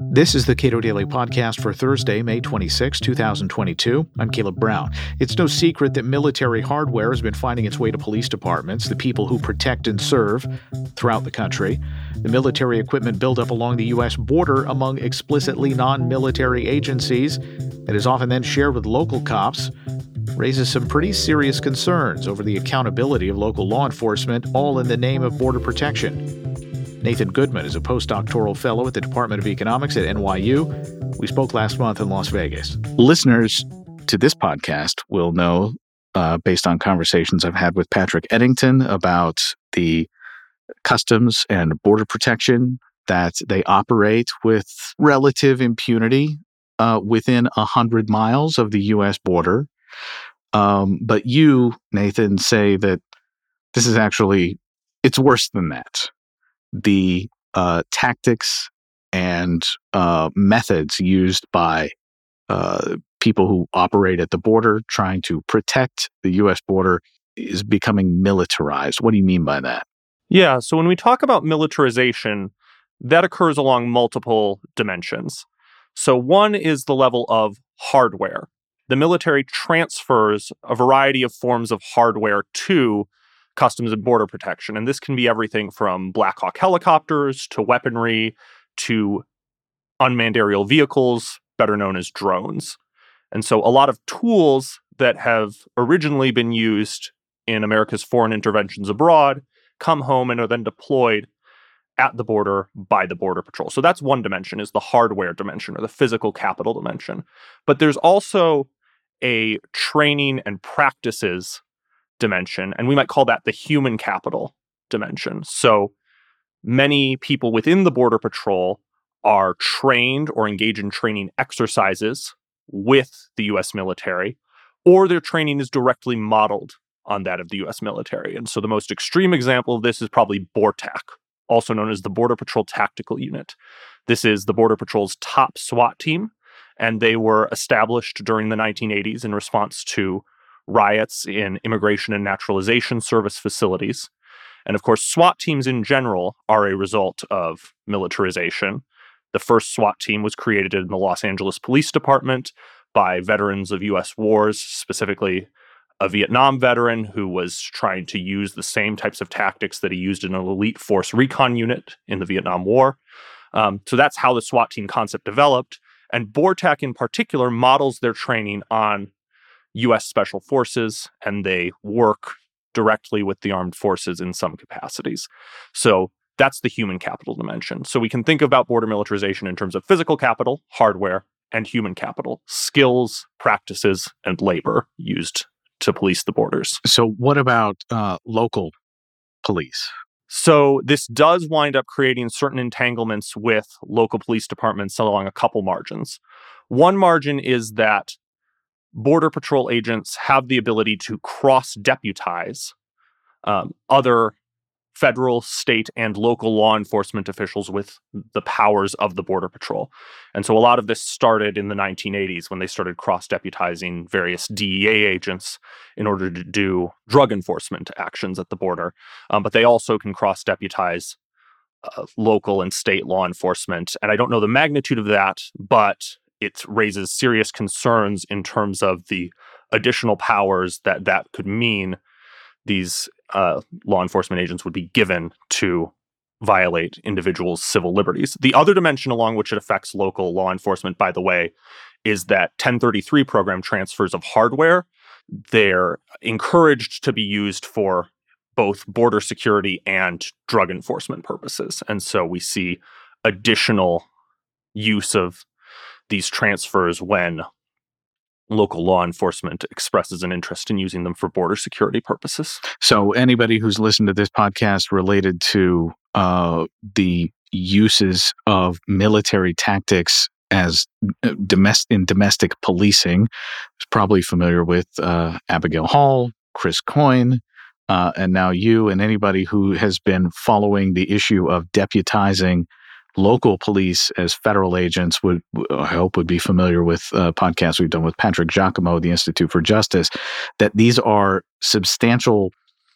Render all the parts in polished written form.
This is the Cato Daily Podcast for Thursday, May 26, 2022. I'm Caleb Brown. It's no secret that military hardware has been finding its way to police departments, the people who protect and serve throughout the country. The military equipment buildup along the U.S. border among explicitly non-military agencies that is often then shared with local cops raises some pretty serious concerns over the accountability of local law enforcement, all in the name of border protection. Nathan Goodman is a postdoctoral fellow at the Department of Economics at NYU. We spoke last month in Las Vegas. Listeners to this podcast will know, based on conversations I've had with Patrick Eddington about the customs and border protection, that they operate with relative impunity within 100 miles of the U.S. border. But you, Nathan, say that this is actually, it's worse than that. The tactics and methods used by people who operate at the border trying to protect the U.S. border is becoming militarized. What do you mean by that? Yeah, so when we talk about militarization, that occurs along multiple dimensions. So one is the level of hardware. The military transfers a variety of forms of hardware to Customs and Border Protection. And this can be everything from Black Hawk helicopters to weaponry to unmanned aerial vehicles, better known as drones. And so a lot of tools that have originally been used in America's foreign interventions abroad come home and are then deployed at the border by the Border Patrol. So that's one dimension, is the hardware dimension or the physical capital dimension. But there's also a training and practices dimension, and we might call that the human capital dimension. So many people within the Border Patrol are trained or engage in training exercises with the U.S. military, or their training is directly modeled on that of the U.S. military. And so the most extreme example of this is probably BORTAC, also known as the Border Patrol Tactical Unit. This is the Border Patrol's top SWAT team, and they were established during the 1980s in response to riots in immigration and naturalization service facilities. And of course, SWAT teams in general are a result of militarization. The first SWAT team was created in the Los Angeles Police Department by veterans of U.S. wars, specifically a Vietnam veteran who was trying to use the same types of tactics that he used in an elite force recon unit in the Vietnam War. So that's how the SWAT team concept developed. And BORTAC in particular models their training on U.S. Special Forces, and they work directly with the armed forces in some capacities. So that's the human capital dimension. So we can think about border militarization in terms of physical capital, hardware, and human capital, skills, practices, and labor used to police the borders. So what about local police? So this does wind up creating certain entanglements with local police departments along a couple margins. One margin is that Border Patrol agents have the ability to cross-deputize other federal, state, and local law enforcement officials with the powers of the Border Patrol. And so a lot of this started in the 1980s when they started cross-deputizing various DEA agents in order to do drug enforcement actions at the border. But they also can cross-deputize local and state law enforcement. And I don't know the magnitude of that, but it raises serious concerns in terms of the additional powers that could mean these law enforcement agents would be given to violate individuals' civil liberties. The other dimension along which it affects local law enforcement, by the way, is that 1033 program transfers of hardware. They're encouraged to be used for both border security and drug enforcement purposes. And so we see additional use of these transfers when local law enforcement expresses an interest in using them for border security purposes. So anybody who's listened to this podcast related to the uses of military tactics as domestic policing is probably familiar with Abigail Hall, Chris Coyne, and now you, and anybody who has been following the issue of deputizing local police as federal agents would, I hope, would be familiar with podcasts we've done with Patrick Giacomo, the Institute for Justice, that these are substantial,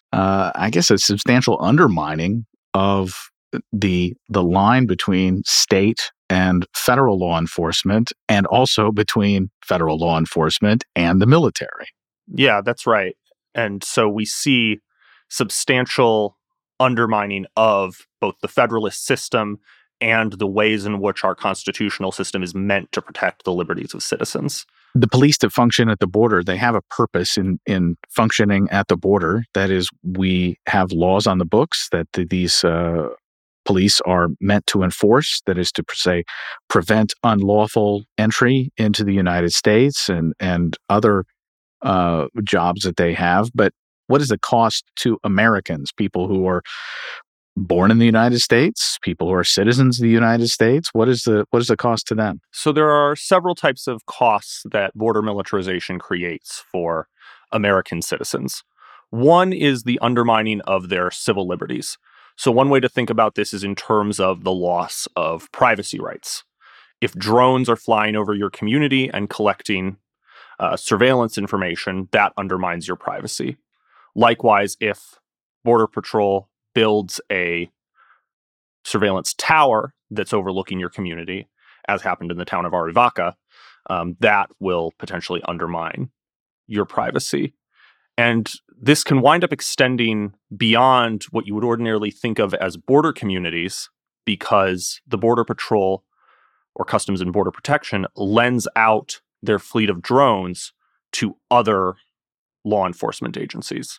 a substantial undermining of the line between state and federal law enforcement, and also between federal law enforcement and the military. Yeah, that's right. And so we see substantial undermining of both the Federalist system and the ways in which our constitutional system is meant to protect the liberties of citizens. The police that function at the border, they have a purpose in functioning at the border. That is, we have laws on the books that these police are meant to enforce. That is to say, prevent unlawful entry into the United States and other jobs that they have. But what is the cost to Americans, people who are born in the United States, people who are citizens of the United States? What is the cost to them? So there are several types of costs that border militarization creates for American citizens. One is the undermining of their civil liberties. So one way to think about this is in terms of the loss of privacy rights. If drones are flying over your community and collecting surveillance information, that undermines your privacy. Likewise, if Border Patrol builds a surveillance tower that's overlooking your community, as happened in the town of Arivaca, that will potentially undermine your privacy. And this can wind up extending beyond what you would ordinarily think of as border communities, because the Border Patrol or Customs and Border Protection lends out their fleet of drones to other law enforcement agencies.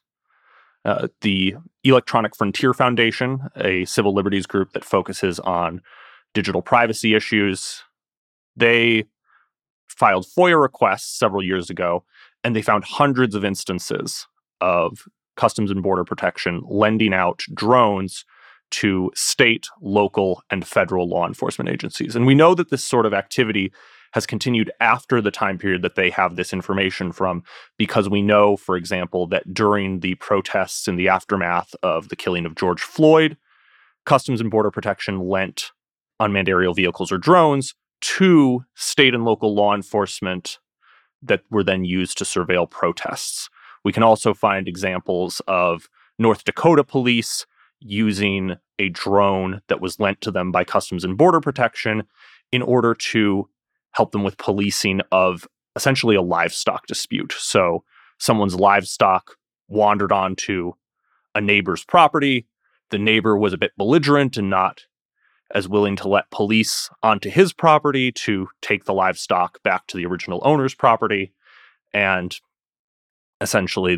The Electronic Frontier Foundation, a civil liberties group that focuses on digital privacy issues, they filed FOIA requests several years ago, and they found hundreds of instances of Customs and Border Protection lending out drones to state, local, and federal law enforcement agencies. And we know that this sort of activity has continued after the time period that they have this information from, because we know, for example, that during the protests in the aftermath of the killing of George Floyd, Customs and Border Protection lent unmanned aerial vehicles or drones to state and local law enforcement that were then used to surveil protests. We can also find examples of North Dakota police using a drone that was lent to them by Customs and Border Protection in order to help them with policing of essentially a livestock dispute. So someone's livestock wandered onto a neighbor's property. The neighbor was a bit belligerent and not as willing to let police onto his property to take the livestock back to the original owner's property. And essentially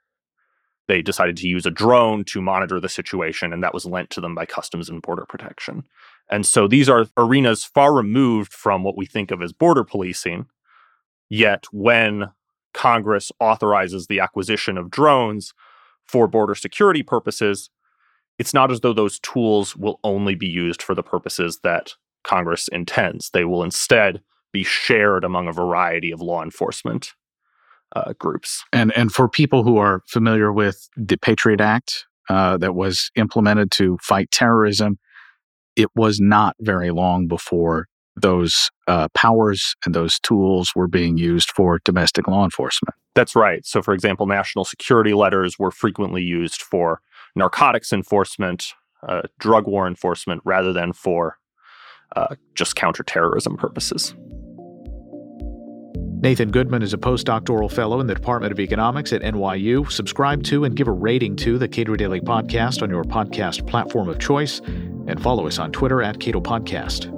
they decided to use a drone to monitor the situation, and that was lent to them by Customs and Border Protection. And so these are arenas far removed from what we think of as border policing. Yet when Congress authorizes the acquisition of drones for border security purposes, it's not as though those tools will only be used for the purposes that Congress intends. They will instead be shared among a variety of law enforcement groups. And for people who are familiar with the Patriot Act that was implemented to fight terrorism, it was not very long before those powers and those tools were being used for domestic law enforcement. That's right. So, for example, national security letters were frequently used for narcotics enforcement, drug war enforcement, rather than for just counterterrorism purposes. Nathan Goodman is a postdoctoral fellow in the Department of Economics at NYU. Subscribe to and give a rating to the Cato Daily Podcast on your podcast platform of choice, and follow us on Twitter at Cato Podcast.